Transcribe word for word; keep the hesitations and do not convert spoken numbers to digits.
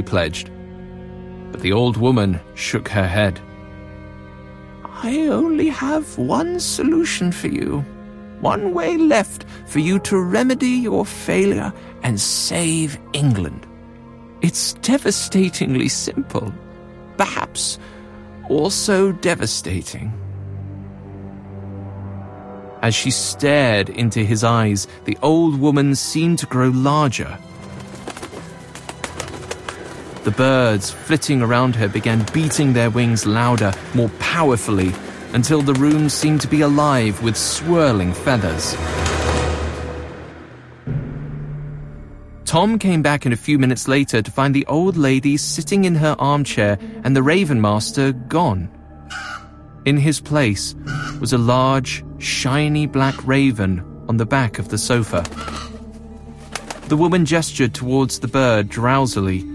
he pledged. But the old woman shook her head. I only have one solution for you. One way left for you to remedy your failure and save England. It's devastatingly simple. Perhaps also devastating. As she stared into his eyes, the old woman seemed to grow larger. The birds flitting around her began beating their wings louder, more powerfully, until the room seemed to be alive with swirling feathers. Tom came back in a few minutes later to find the old lady sitting in her armchair and the Raven Master gone. In his place was a large, shiny black raven on the back of the sofa. The woman gestured towards the bird drowsily